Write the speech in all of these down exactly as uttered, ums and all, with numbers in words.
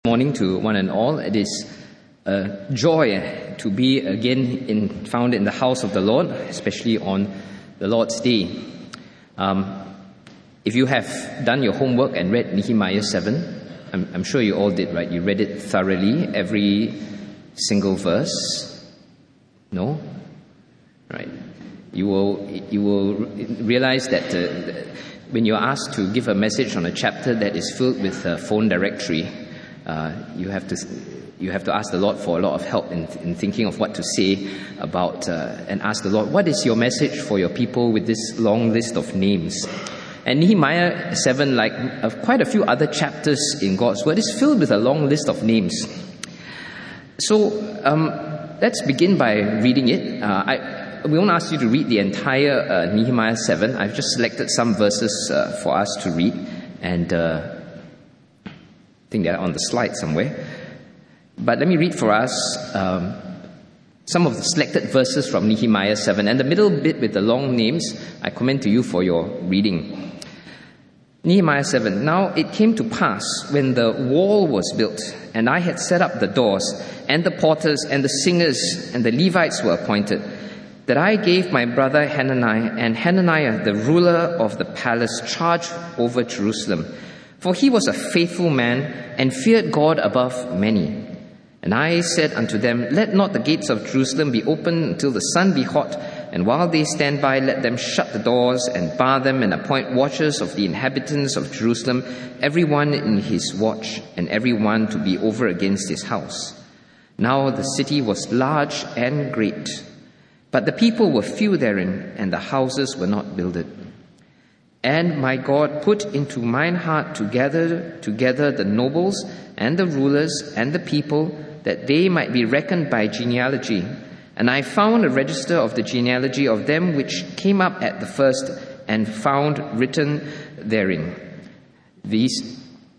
Morning to one and all. It is a joy to be again in, found in the house of the Lord, especially on the Lord's Day. Um, if you have done your homework and read Nehemiah seven, I'm, I'm sure you all did, right? You read it thoroughly, every single verse. No? Right. You will you will realize that uh, when you're asked to give a message on a chapter that is filled with a phone directory, Uh, you have to you have to ask the Lord for a lot of help in, in thinking of what to say about uh, and ask the Lord, what is your message for your people with this long list of names? And Nehemiah seven, like uh, quite a few other chapters in God's Word, is filled with a long list of names. So um, let's begin by reading it. Uh, I, we won't ask you to read the entire uh, Nehemiah seven. I've just selected some verses uh, for us to read, and uh, I think they're on the slide somewhere. But let me read for us um, some of the selected verses from Nehemiah seven. And the middle bit with the long names, I commend to you for your reading. Nehemiah seven. Now it came to pass when the wall was built, and I had set up the doors, and the porters, and the singers, and the Levites were appointed, that I gave my brother Hananiah, and Hananiah, the ruler of the palace, charge over Jerusalem. For he was a faithful man, and feared God above many. And I said unto them, let not the gates of Jerusalem be opened until the sun be hot, and while they stand by, let them shut the doors, and bar them, and appoint watchers of the inhabitants of Jerusalem, every one in his watch, and every one to be over against his house. Now the city was large and great, but the people were few therein, and the houses were not builded. And my God put into mine heart to gather together the nobles and the rulers and the people, that they might be reckoned by genealogy. And I found a register of the genealogy of them which came up at the first, and found written therein, These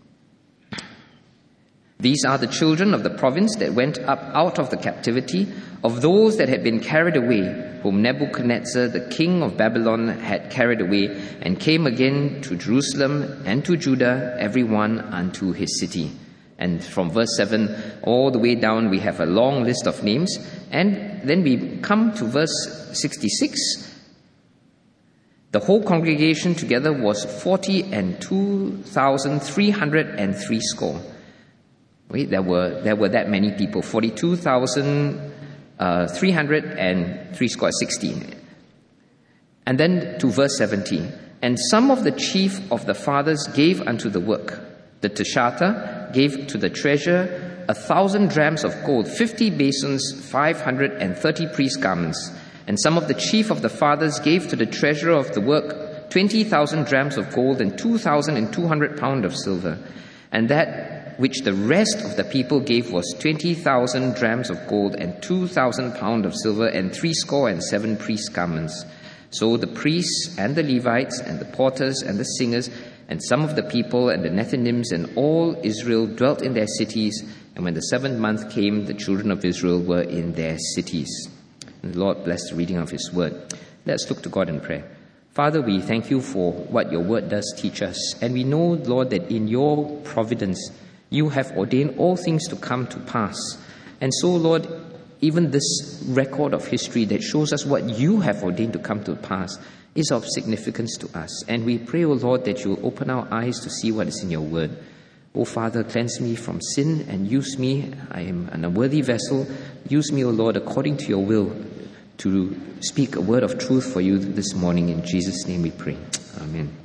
These are the children of the province that went up out of the captivity, of those that had been carried away, whom Nebuchadnezzar, the king of Babylon, had carried away, and came again to Jerusalem and to Judah, every one unto his city. And from verse seven all the way down, we have a long list of names. And then we come to verse sixty-six. The whole congregation together was forty and two thousand three hundred and three score. Wait, there were there were that many people, forty-two thousand three hundred and three score, sixteen. And then to verse seventeen. And some of the chief of the fathers gave unto the work. The Teshata gave to the treasure a thousand drams of gold, fifty basins, five hundred and thirty priest garments. And some of the chief of the fathers gave to the treasurer of the work twenty thousand drams of gold, and two thousand and two hundred pound of silver. And that which the rest of the people gave was twenty thousand drams of gold, and two thousand pound of silver, and threescore and seven priest garments. So the priests and the Levites and the porters and the singers and some of the people and the Nethinims and all Israel dwelt in their cities. And when the seventh month came, the children of Israel were in their cities. And the Lord bless the reading of his word. Let's look to God in prayer. Father, we thank you for what your word does teach us. And we know, Lord, that in your providence, you have ordained all things to come to pass. And so, Lord, even this record of history that shows us what you have ordained to come to pass is of significance to us. And we pray, O Lord, that you will open our eyes to see what is in your word. O Father, cleanse me from sin and use me. I am an unworthy vessel. Use me, O Lord, according to your will, to speak a word of truth for you this morning. In Jesus' name we pray. Amen.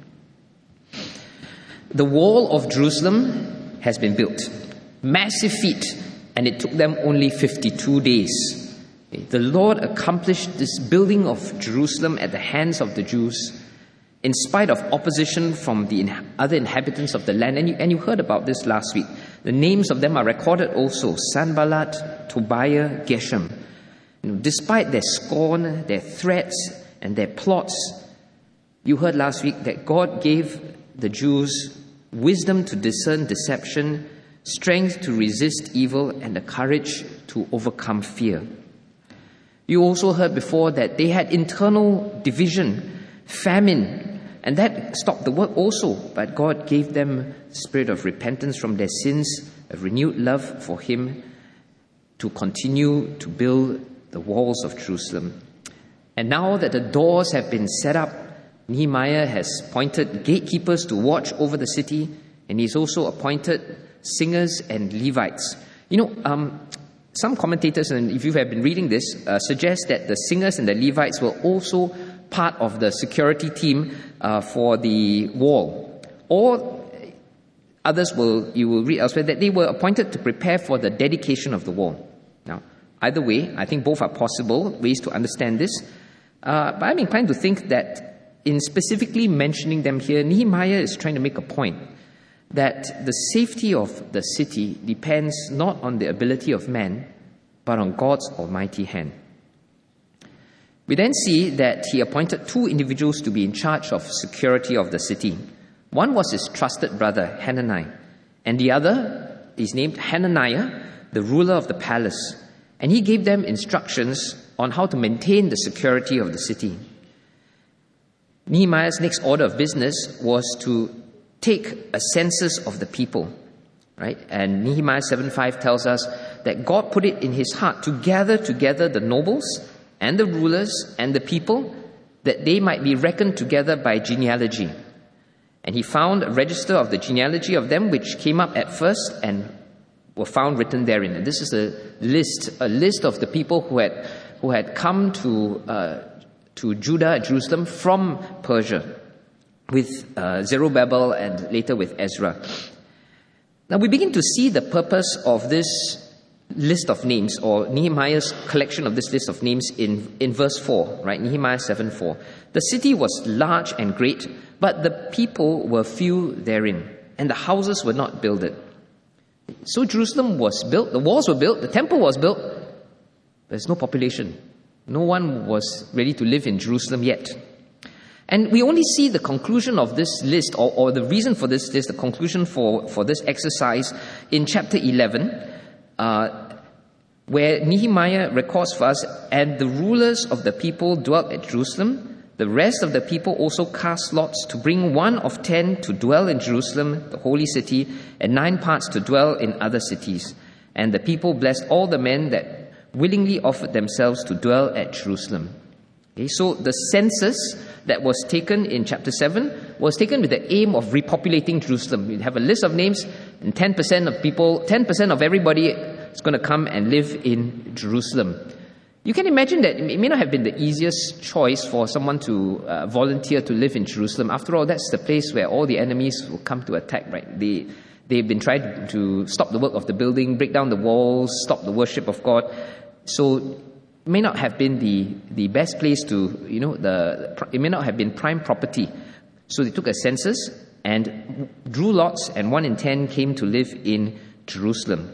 The wall of Jerusalem has been built. Massive feat, and it took them only fifty-two days. The Lord accomplished this building of Jerusalem at the hands of the Jews, in spite of opposition from the other inhabitants of the land. And you, and you heard about this last week. The names of them are recorded also: Sanballat, Tobiah, Geshem. You know, despite their scorn, their threats, and their plots, you heard last week that God gave the Jews wisdom to discern deception, strength to resist evil, and the courage to overcome fear. You also heard before that they had internal division, famine, And that stopped the work also, but God gave them the spirit of repentance from their sins, a renewed love for him to continue to build the walls of Jerusalem. And now that the doors have been set up, Nehemiah has appointed gatekeepers to watch over the city, and he's also appointed singers and Levites. You know, um, some commentators, and if you have been reading this, uh, suggest that the singers and the Levites were also part of the security team uh, for the wall. Or others will, you will read elsewhere, that they were appointed to prepare for the dedication of the wall. Now, either way, I think both are possible ways to understand this. Uh, but I'm inclined to think that in specifically mentioning them here, Nehemiah is trying to make a point that the safety of the city depends not on the ability of man, but on God's almighty hand. We then see that he appointed two individuals to be in charge of security of the city. One was his trusted brother, Hananiah, and the other is named Hananiah, the ruler of the palace. And he gave them instructions on how to maintain the security of the city. Nehemiah's next order of business was to take a census of the people, right? And Nehemiah seven five tells us that God put it in his heart to gather together the nobles and the rulers and the people, that they might be reckoned together by genealogy. And he found a register of the genealogy of them, which came up at first and were found written therein. And this is a list, a list of the people who had who had come to uh, to Judah and Jerusalem from Persia, with uh, Zerubbabel and later with Ezra. Now we begin to see the purpose of this list of names, or Nehemiah's collection of this list of names in, in verse four, right? Nehemiah seven four. The city was large and great, but the people were few therein, and the houses were not builded. So Jerusalem was built, the walls were built, the temple was built, but there's no population. No one was ready to live in Jerusalem yet. And we only see the conclusion of this list, or, or the reason for this list, the conclusion for, for this exercise in chapter eleven, uh, where Nehemiah records for us, and the rulers of the people dwelt at Jerusalem. The rest of the people also cast lots to bring one of ten to dwell in Jerusalem, the holy city, and nine parts to dwell in other cities. And the people blessed all the men that willingly offered themselves to dwell at Jerusalem. Okay, so the census that was taken in chapter seven was taken with the aim of repopulating Jerusalem. You have a list of names, and ten percent of people, ten percent of everybody is going to come and live in Jerusalem. You can imagine that it may not have been the easiest choice for someone to uh, volunteer to live in Jerusalem. After all, that's the place where all the enemies will come to attack, right? They, they've been trying to stop the work of the building, break down the walls, stop the worship of God. So it may not have been the, the best place to, you know, the it may not have been prime property. So they took a census and drew lots, and one in ten came to live in Jerusalem.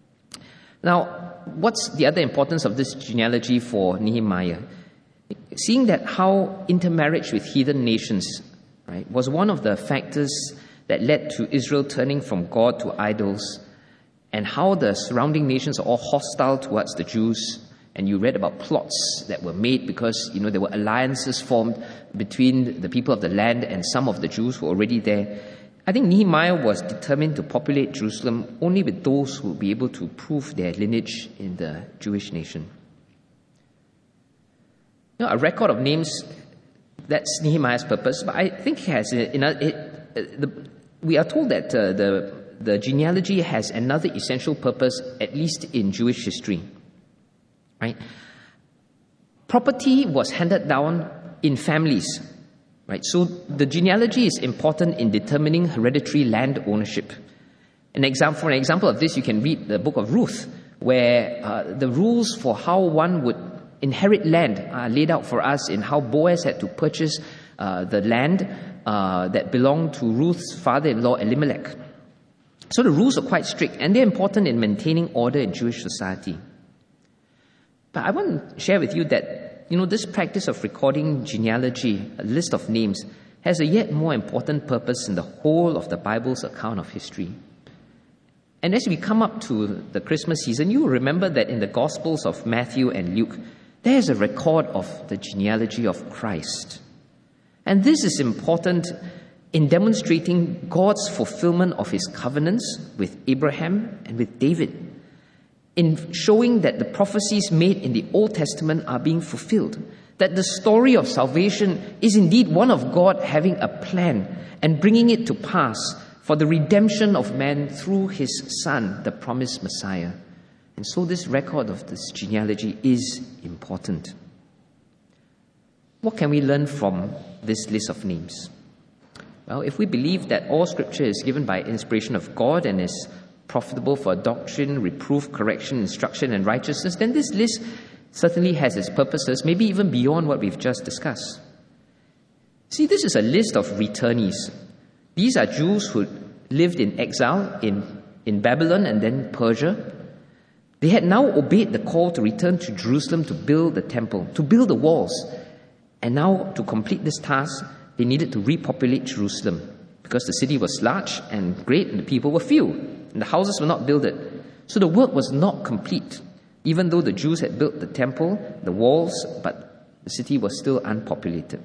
Now, what's the other importance of this genealogy for Nehemiah? Seeing that how intermarriage with heathen nations, right, was one of the factors that led to Israel turning from God to idols, and how the surrounding nations are all hostile towards the Jews. And you read about plots that were made because, you know, there were alliances formed between the people of the land and some of the Jews who were already there. I think Nehemiah was determined to populate Jerusalem only with those who would be able to prove their lineage in the Jewish nation. Now, a record of names, that's Nehemiah's purpose, but I think it has, in a, it, uh, the, we are told that uh, the, the genealogy has another essential purpose, at least in Jewish history. Right? Property was handed down in families. Right? So the genealogy is important in determining hereditary land ownership. An example, for an example of this, you can read the book of Ruth, where uh, the rules for how one would inherit land are laid out for us in how Boaz had to purchase uh, the land uh, that belonged to Ruth's father-in-law Elimelech. So the rules are quite strict, and they're important in maintaining order in Jewish society. But I want to share with you that, you know, this practice of recording genealogy, a list of names, has a yet more important purpose in the whole of the Bible's account of history. And as we come up to the Christmas season, you will remember that in the Gospels of Matthew and Luke, there is a record of the genealogy of Christ. And this is important in demonstrating God's fulfillment of his covenants with Abraham and with David, in showing that the prophecies made in the Old Testament are being fulfilled, that the story of salvation is indeed one of God having a plan and bringing it to pass for the redemption of man through his Son, the promised Messiah. And so this record of this genealogy is important. What can we learn from this list of names? Well, if we believe that all Scripture is given by inspiration of God and is profitable for doctrine, reproof, correction, instruction, and righteousness, then this list certainly has its purposes, maybe even beyond what we've just discussed. See, this is a list of returnees. These are Jews who lived in exile in, in Babylon and then Persia. They had now obeyed the call to return to Jerusalem to build the temple, to build the walls. And now, to complete this task, they needed to repopulate Jerusalem because the city was large and great and the people were few and the houses were not builded. So the work was not complete. Even though the Jews had built the temple, the walls, but the city was still unpopulated.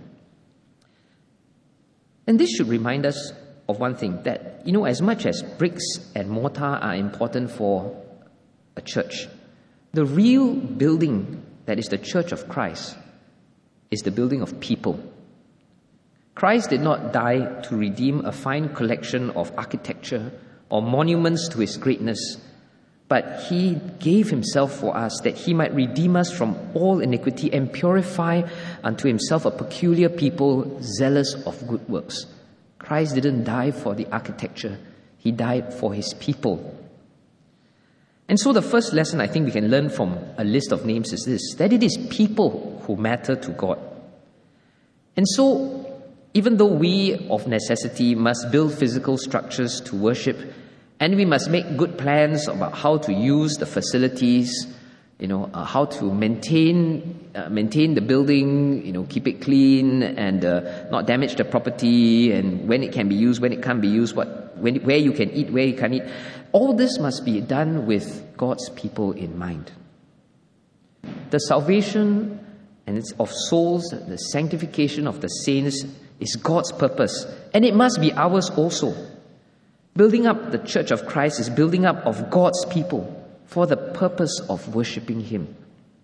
And this should remind us of one thing, that, you know, as much as bricks and mortar are important for a church, the real building that is the church of Christ is the building of people. Christ did not die to redeem a fine collection of architecture or monuments to his greatness, but he gave himself for us that he might redeem us from all iniquity and purify unto himself a peculiar people zealous of good works. Christ didn't die for the architecture, he died for his people. And so the first lesson I think we can learn from a list of names is this, that it is people who matter to God. And so, even though we of necessity must build physical structures to worship, and we must make good plans about how to use the facilities, you know, uh, how to maintain uh, maintain the building, you know, keep it clean and uh, not damage the property, and when it can be used, when it can't be used, what, when, where you can eat, where you can't eat. All this must be done with God's people in mind. The salvation and it's of souls, the sanctification of the saints is God's purpose, and it must be ours also. Building up the church of Christ is building up of God's people for the purpose of worshiping him.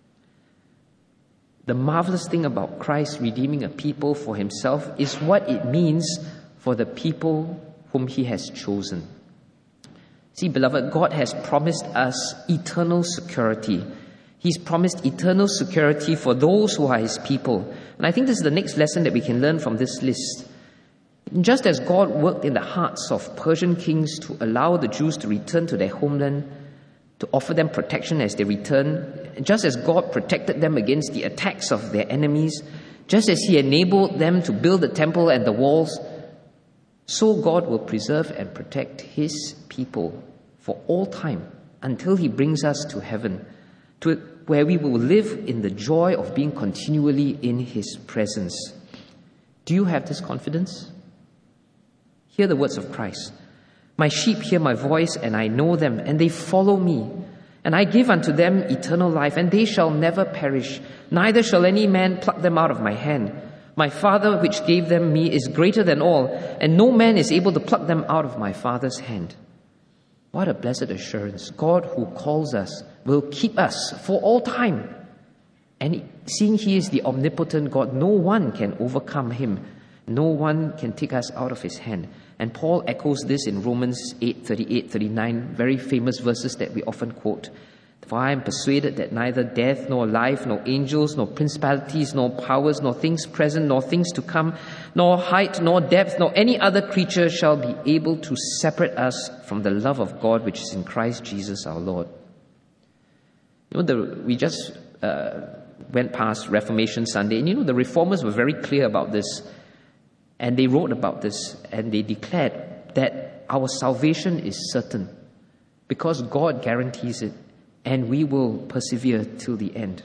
The marvelous thing about Christ redeeming a people for himself is what it means for the people whom he has chosen. See, beloved, God has promised us eternal security. He's promised eternal security for those who are his people. And I think this is the next lesson that we can learn from this list. Just as God worked in the hearts of Persian kings to allow the Jews to return to their homeland, to offer them protection as they return, just as God protected them against the attacks of their enemies, just as he enabled them to build the temple and the walls, so God will preserve and protect his people for all time until he brings us to heaven, to where we will live in the joy of being continually in his presence. Do you have this confidence? Hear the words of Christ. My sheep hear my voice, and I know them, and they follow me. And I give unto them eternal life, and they shall never perish, neither shall any man pluck them out of my hand. My Father which gave them me is greater than all, and no man is able to pluck them out of my Father's hand. What a blessed assurance. God who calls us will keep us for all time. And seeing he is the omnipotent God, no one can overcome him. No one can take us out of his hand. And Paul echoes this in Romans eight, thirty-eight, thirty-nine, very famous verses that we often quote. For I am persuaded that neither death, nor life, nor angels, nor principalities, nor powers, nor things present, nor things to come, nor height, nor depth, nor any other creature shall be able to separate us from the love of God which is in Christ Jesus our Lord. You know, the, we just uh, went past Reformation Sunday, and you know, the Reformers were very clear about this. And they wrote about this, and they declared that our salvation is certain because God guarantees it, and we will persevere till the end.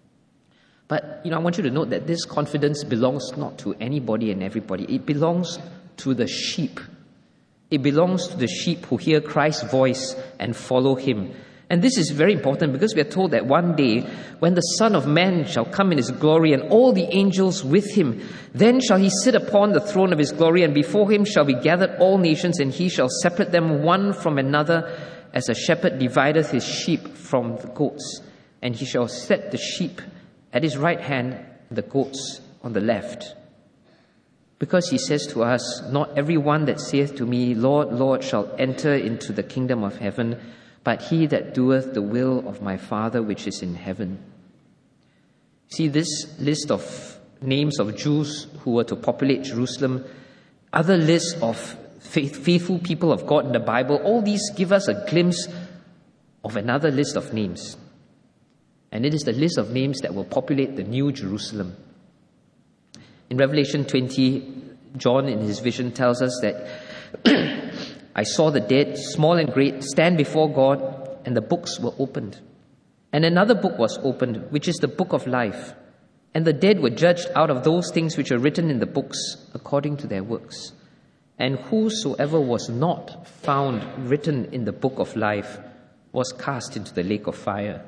But, you know, I want you to note that this confidence belongs not to anybody and everybody. It belongs to the sheep. It belongs to the sheep who hear Christ's voice and follow him. And this is very important because we are told that one day, when the Son of Man shall come in his glory and all the angels with him, then shall he sit upon the throne of his glory, and before him shall be gathered all nations, and he shall separate them one from another, as a shepherd divideth his sheep from the goats. And he shall set the sheep at his right hand, the goats on the left. Because he says to us, not every one that saith to me, Lord, Lord, shall enter into the kingdom of heaven, but he that doeth the will of my Father which is in heaven. See, this list of names of Jews who were to populate Jerusalem, other lists of faith, faithful people of God in the Bible, all these give us a glimpse of another list of names. And it is the list of names that will populate the new Jerusalem. In Revelation twenty, John in his vision tells us that I saw the dead, small and great, stand before God, and the books were opened. And another book was opened, which is the book of life. And the dead were judged out of those things which are written in the books according to their works. And whosoever was not found written in the book of life was cast into the lake of fire.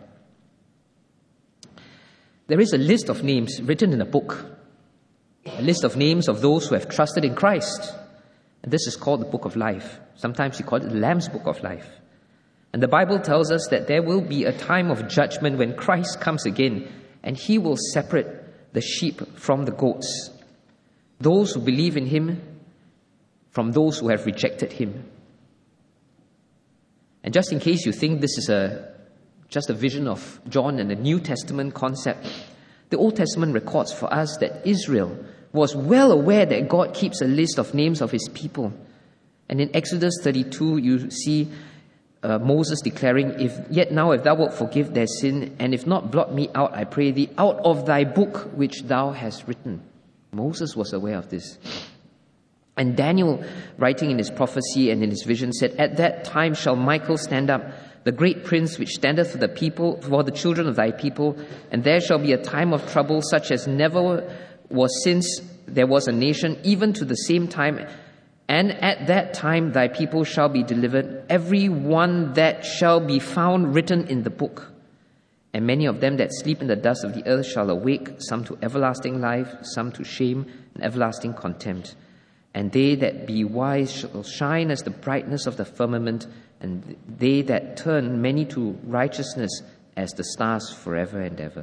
There is a list of names written in a book, a list of names of those who have trusted in Christ. And this is called the book of life. Sometimes you call it the Lamb's book of life. And the Bible tells us that there will be a time of judgment when Christ comes again, and he will separate the sheep from the goats, those who believe in him from those who have rejected him. And just in case you think this is a just a vision of John and a New Testament concept, the Old Testament records for us that Israel was well aware that God keeps a list of names of his people. And in Exodus thirty-two, you see uh, Moses declaring, "If yet now if thou wilt forgive their sin, and if not, blot me out, I pray thee, out of thy book which thou hast written." Moses was aware of this. And Daniel, writing in his prophecy and in his vision, said, "At that time shall Michael stand up, the great prince which standeth for the people, for the children of thy people, and there shall be a time of trouble such as never was since there was a nation, even to the same time. And at that time thy people shall be delivered, every one that shall be found written in the book. And many of them that sleep in the dust of the earth shall awake, some to everlasting life, some to shame and everlasting contempt. And they that be wise shall shine as the brightness of the firmament, and they that turn many to righteousness as the stars forever and ever."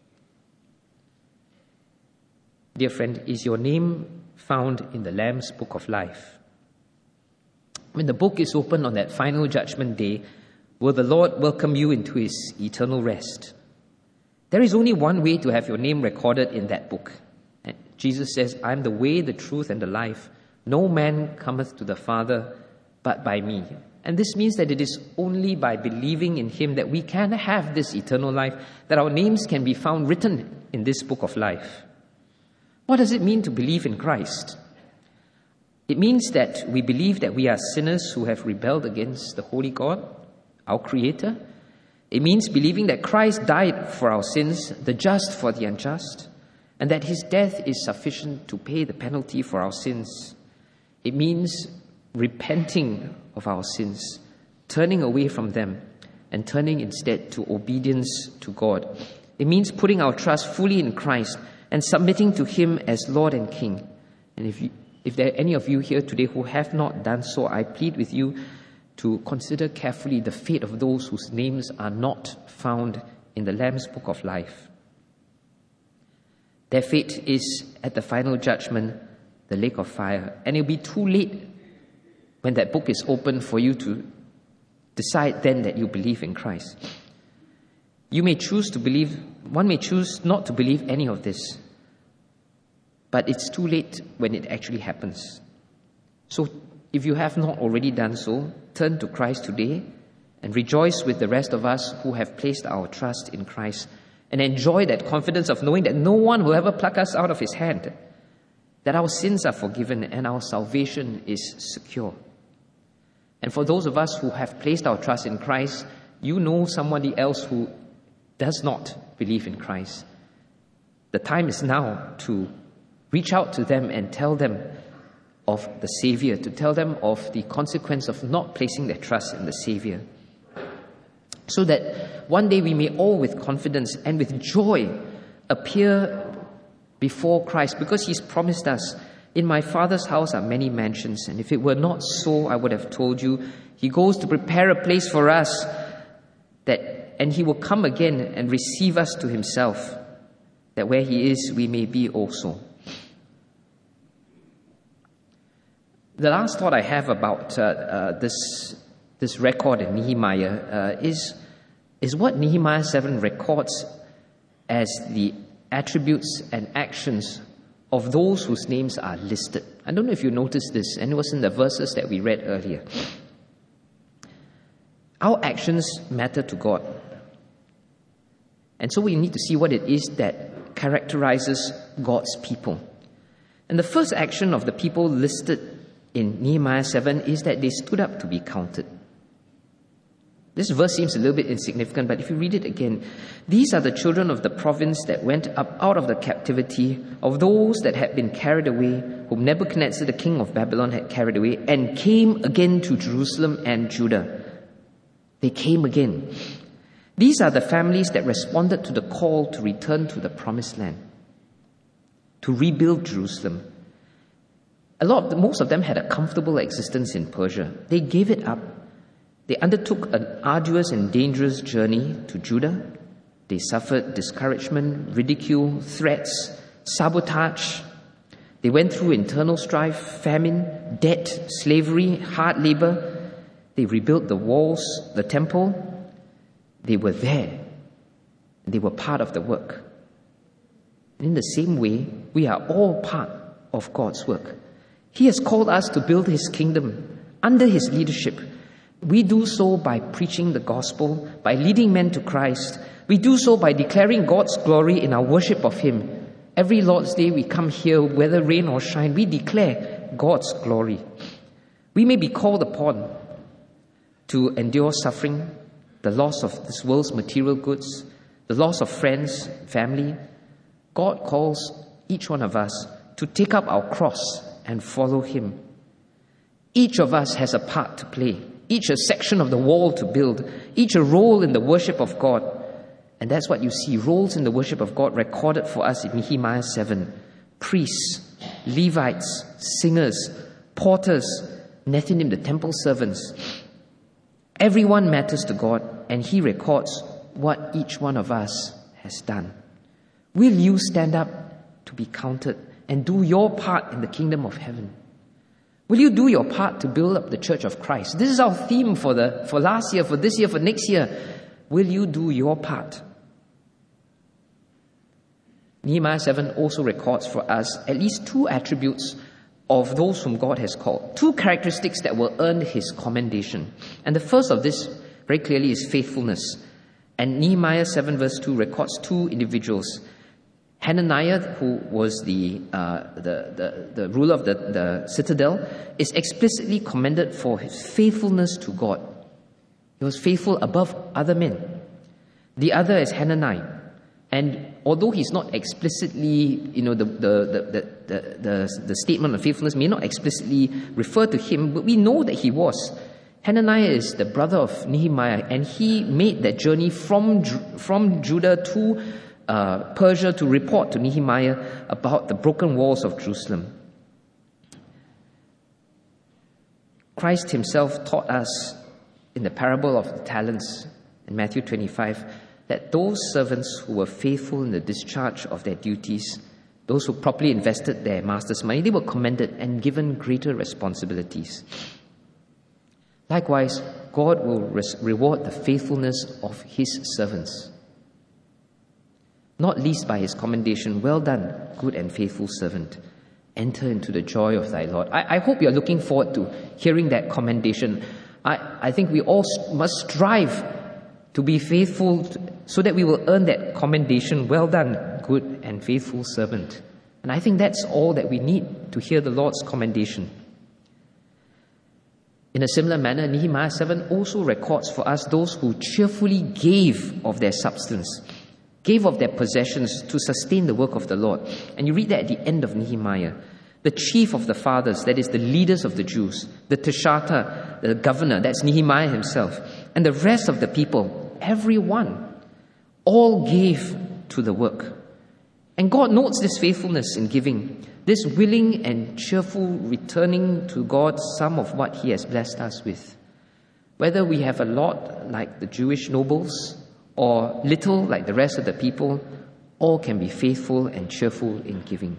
Dear friend, is your name found in the Lamb's book of life? When the book is opened on that final judgment day, will the Lord welcome you into his eternal rest? There is only one way to have your name recorded in that book. And Jesus says, "I am the way, the truth, and the life. No man cometh to the Father but by me." And this means that it is only by believing in him that we can have this eternal life, that our names can be found written in this book of life. What does it mean to believe in Christ? It means that we believe that we are sinners who have rebelled against the holy God, our Creator. It means believing that Christ died for our sins, the just for the unjust, and that his death is sufficient to pay the penalty for our sins. It means repenting of our sins, turning away from them, and turning instead to obedience to God. It means putting our trust fully in Christ and submitting to him as Lord and King. And if you, if there are any of you here today who have not done so, I plead with you to consider carefully the fate of those whose names are not found in the Lamb's book of life. Their fate is, at the final judgment, the lake of fire. And it will be too late when that book is open for you to decide then that you believe in Christ. You may choose to believe, one may choose not to believe any of this, but it's too late when it actually happens. So if you have not already done so, turn to Christ today and rejoice with the rest of us who have placed our trust in Christ, and enjoy that confidence of knowing that no one will ever pluck us out of his hand, that our sins are forgiven and our salvation is secure. And for those of us who have placed our trust in Christ, you know somebody else who does not believe in Christ. The time is now to reach out to them and tell them of the Savior, to tell them of the consequence of not placing their trust in the Savior. so that one day we may all with confidence and with joy appear before Christ, because He's promised us, in my Father's house are many mansions, and if it were not so, I would have told you. He goes to prepare a place for us, that, and He will come again and receive us to Himself, that where He is, we may be also. The last thought I have about uh, uh, this this record in Nehemiah uh, is, is what Nehemiah seven records as the attributes and actions of those whose names are listed. I don't know if you noticed this, and it was in the verses that we read earlier. Our actions matter to God. And so we need to see what it is that characterizes God's people. And the first action of the people listed in Nehemiah seven is that they stood up to be counted. This verse seems a little bit insignificant, but if you read it again, these are the children of the province that went up out of the captivity of those that had been carried away, whom Nebuchadnezzar the king of Babylon had carried away, and came again to Jerusalem and Judah. They came again. These are the families that responded to the call to return to the promised land, to rebuild Jerusalem. A lot of the, most of them had a comfortable existence in Persia. They gave it up. They undertook an arduous and dangerous journey to Judah. They suffered discouragement, ridicule, threats, sabotage. They went through internal strife, famine, debt, slavery, hard labor. They rebuilt the walls, the temple. They were there. They were part of the work. And in the same way, we are all part of God's work. He has called us to build His kingdom under His leadership. We do so by preaching the gospel, by leading men to Christ. We do so by declaring God's glory in our worship of Him. Every Lord's Day we come here, whether rain or shine, we declare God's glory. We may be called upon to endure suffering, the loss of this world's material goods, the loss of friends, family. God calls each one of us to take up our cross and follow Him. Each of us has a part to play. Each a section of the wall to build, each a role in the worship of God. And that's what you see, roles in the worship of God recorded for us in Nehemiah seven. Priests, Levites, singers, porters, Nethinim, the temple servants. Everyone matters to God, and He records what each one of us has done. Will you stand up to be counted and do your part in the kingdom of heaven? Will you do your part to build up the church of Christ? This is our theme for the for last year, for this year, for next year. Will you do your part? Nehemiah seven also records for us at least two attributes of those whom God has called. Two characteristics that will earn His commendation. And the first of this, very clearly, is faithfulness. And Nehemiah seven verse two records two individuals. Hananiah, who was the, uh, the, the, the ruler of the, the citadel, is explicitly commended for his faithfulness to God. He was faithful above other men. The other is Hananiah. And although he's not explicitly, you know, the, the, the, the, the, the statement of faithfulness may not explicitly refer to him, but we know that he was. Hananiah is the brother of Nehemiah, and he made that journey from, from Judah to Uh, Persia to report to Nehemiah about the broken walls of Jerusalem. Christ Himself taught us in the parable of the talents in Matthew twenty-five that those servants who were faithful in the discharge of their duties, those who properly invested their master's money, they were commended and given greater responsibilities. Likewise, God will res- reward the faithfulness of His servants, not least by His commendation, "Well done, good and faithful servant. Enter into the joy of thy Lord." I, I hope you're looking forward to hearing that commendation. I, I think we all must strive to be faithful to, so that we will earn that commendation, "Well done, good and faithful servant." And I think that's all that we need to hear the Lord's commendation. In a similar manner, Nehemiah seven also records for us those who cheerfully gave of their substance, gave of their possessions to sustain the work of the Lord. And you read that at the end of Nehemiah. The chief of the fathers, that is the leaders of the Jews, the Teshata, the governor, that's Nehemiah himself, and the rest of the people everyone. All gave to the work. And God notes this faithfulness in giving, this willing and cheerful returning to God some of what He has blessed us with. Whether we have a lot like the Jewish nobles or little like the rest of the people, all can be faithful and cheerful in giving.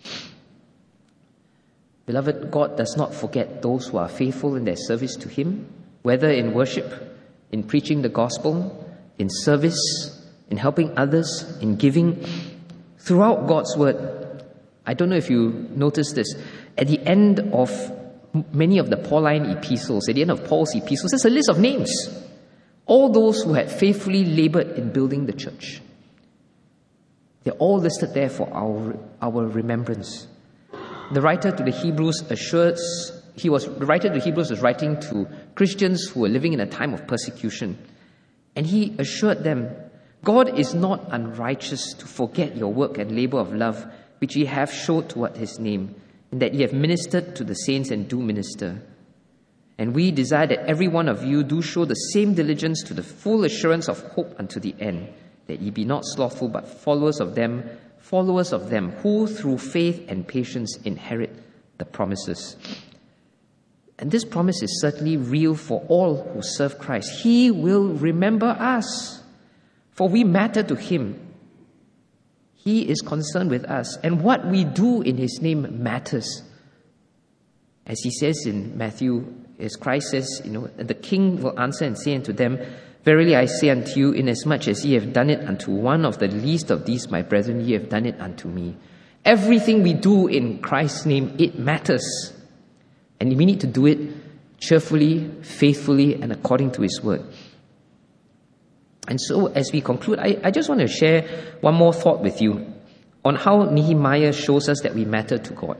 Beloved, God does not forget those who are faithful in their service to Him, whether in worship, in preaching the gospel, in service, in helping others, in giving. Throughout God's word, I don't know if you noticed this, at the end of many of the Pauline epistles, at the end of Paul's epistles, there's a list of names. All those who had faithfully labored in building the church. They're all listed there for our, our remembrance. The writer to the Hebrews assures, he was, the writer to the Hebrews was writing to Christians who were living in a time of persecution. And he assured them, God is not unrighteous to forget your work and labor of love, which ye have showed toward His name, and that ye have ministered to the saints and do minister. And we desire that every one of you do show the same diligence to the full assurance of hope unto the end, that ye be not slothful, but followers of them, followers of them who through faith and patience inherit the promises. And this promise is certainly real for all who serve Christ. He will remember us, for we matter to Him. He is concerned with us, and what we do in His name matters. As He says in Matthew, as Christ says, you know, the King will answer and say unto them, Verily I say unto you, inasmuch as ye have done it unto one of the least of these my brethren, ye have done it unto me. Everything we do in Christ's name, it matters. And we need to do it cheerfully, faithfully, and according to His word. And so as we conclude, I, I just want to share one more thought with you on how Nehemiah shows us that we matter to God.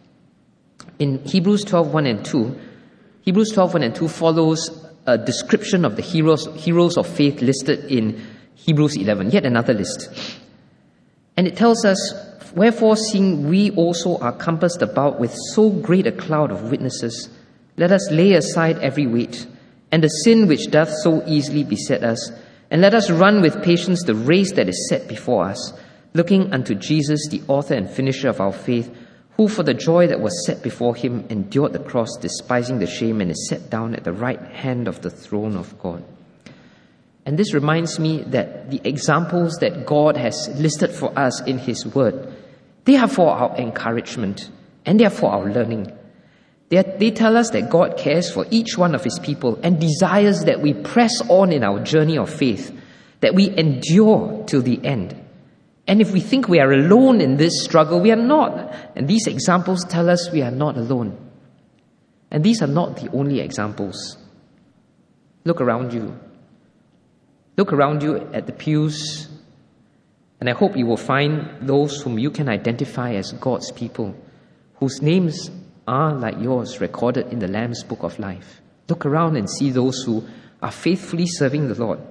In Hebrews twelve, one and two, Hebrews twelve, one and two follows a description of the heroes, heroes of faith listed in Hebrews eleven, yet another list. And it tells us, Wherefore, seeing we also are compassed about with so great a cloud of witnesses, let us lay aside every weight, and the sin which doth so easily beset us, and let us run with patience the race that is set before us, looking unto Jesus, the author and finisher of our faith, who for the joy that was set before Him endured the cross, despising the shame, and is set down at the right hand of the throne of God. And this reminds me that the examples that God has listed for us in His word, they are for our encouragement and they are for our learning. They, are, they tell us that God cares for each one of His people and desires that we press on in our journey of faith, that we endure till the end. And if we think we are alone in this struggle, we are not. And these examples tell us we are not alone. And these are not the only examples. Look around you. Look around you at the pews, and I hope you will find those whom you can identify as God's people, whose names are like yours recorded in the Lamb's Book of Life. Look around and see those who are faithfully serving the Lord.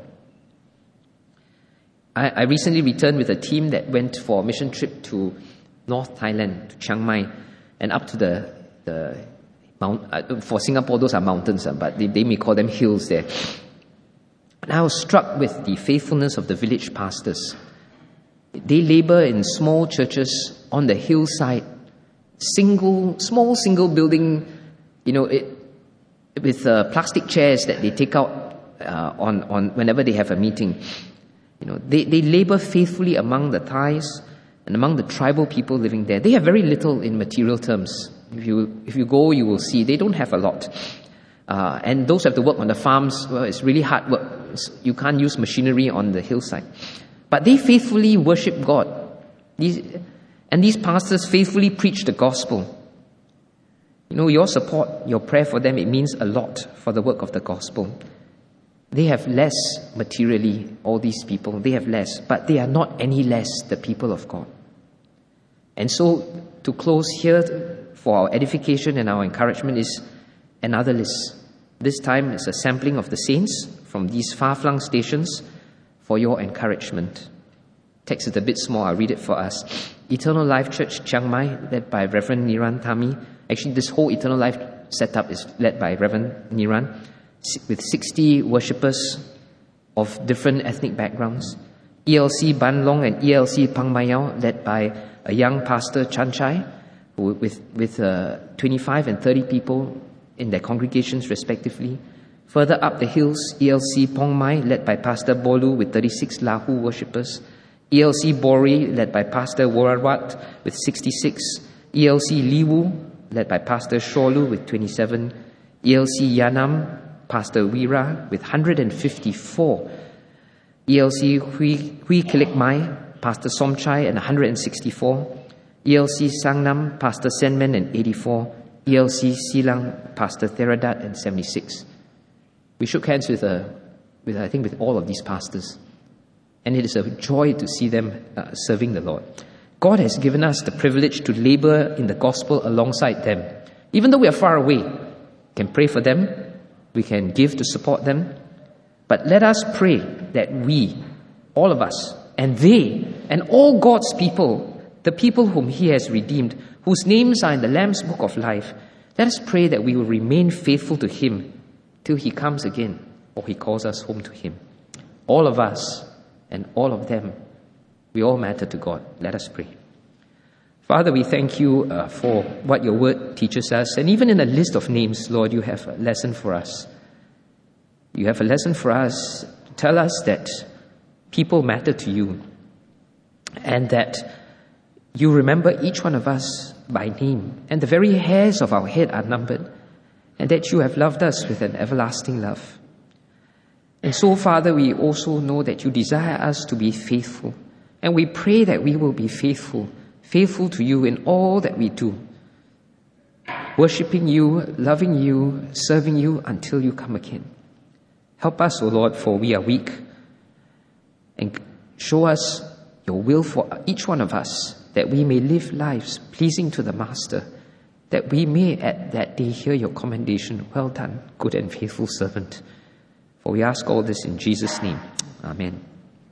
I, I recently returned with a team that went for a mission trip to North Thailand, to Chiang Mai, and up to the, the mount. Uh, for Singapore, those are mountains, uh, but they, they may call them hills there. And I was struck with the faithfulness of the village pastors. They labor in small churches on the hillside, single, small single building, you know, it, with uh, plastic chairs that they take out uh, on, on whenever they have a meeting. You know, they, they labor faithfully among the Thais and among the tribal people living there. They have very little in material terms. If you if you go, you will see they don't have a lot. Uh, and those who have to work on the farms, well, it's really hard work. It's, you can't use machinery on the hillside. But they faithfully worship God. These, and these pastors faithfully preach the gospel. You know, your support, your prayer for them, it means a lot for the work of the gospel. They have less materially, all these people. They have less, but they are not any less the people of God. And so, to close here, for our edification and our encouragement is another list. This time is a sampling of the saints from these far-flung stations for your encouragement. Text is a bit small, I'll read it for us. Eternal Life Church, Chiang Mai, led by Reverend Niran Thami. Actually, this whole Eternal Life setup is led by Reverend Niran, with sixty worshippers, of different ethnic backgrounds. E L C Ban Long and E L C Pang Mayao, led by a young pastor, Chan Chai, who, with, with uh, twenty-five and thirty people in their congregations respectively. Further up the hills, E L C Pong Mai, led by Pastor Bolu with thirty-six Lahu worshippers. E L C Bori, led by Pastor Worawat with sixty-six. E L C Liwu, led by Pastor Sholu with twenty-seven. E L C Yanam, Pastor Wira with one hundred fifty-four. E L C Hui, Hui Kilik Mai, Pastor Somchai and one hundred sixty-four. E L C Sangnam, Pastor Senmen and eighty-four. E L C Silang, Pastor Theradat and seventy-six. We shook hands with, uh, with I think, with all of these pastors. And it is a joy to see them uh, serving the Lord. God has given us the privilege to labor in the gospel alongside them. Even though we are far away, we can pray for them, we can give to support them. But let us pray that we, all of us, and they, and all God's people, the people whom He has redeemed, whose names are in the Lamb's Book of Life, let us pray that we will remain faithful to Him till He comes again, or He calls us home to Him. All of us and all of them, we all matter to God. Let us pray. Father, we thank You uh, for what Your word teaches us. And even in a list of names, Lord, You have a lesson for us. You have a lesson for us to tell us that people matter to You, and that You remember each one of us by name, and the very hairs of our head are numbered, and that You have loved us with an everlasting love. And so, Father, we also know that You desire us to be faithful, and we pray that we will be faithful, faithful to You in all that we do, worshipping You, loving You, serving You until You come again. Help us, O Lord, for we are weak, and show us Your will for each one of us, that we may live lives pleasing to the Master, that we may at that day hear Your commendation, well done, good and faithful servant. For we ask all this in Jesus' name. Amen.